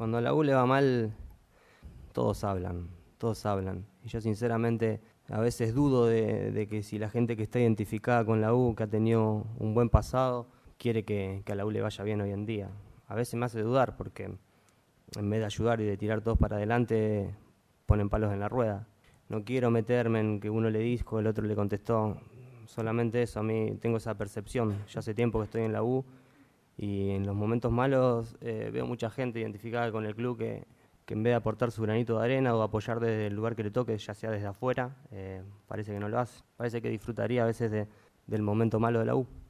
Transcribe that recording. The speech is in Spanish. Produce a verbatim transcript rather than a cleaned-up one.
Cuando a la U le va mal, todos hablan, todos hablan. Y yo sinceramente a veces dudo de, de que si la gente que está identificada con la U, que ha tenido un buen pasado, quiere que, que a la U le vaya bien hoy en día. A veces me hace dudar porque en vez de ayudar y de tirar todos para adelante, ponen palos en la rueda. No quiero meterme en que uno le dijo, el otro le contestó. Solamente eso, a mí tengo esa percepción. Ya hace tiempo que estoy en la U y en los momentos malos eh, veo mucha gente identificada con el club que, que en vez de aportar su granito de arena o apoyar desde el lugar que le toque, ya sea desde afuera, eh, parece que no lo hace. Parece que disfrutaría a veces de, del momento malo de la U.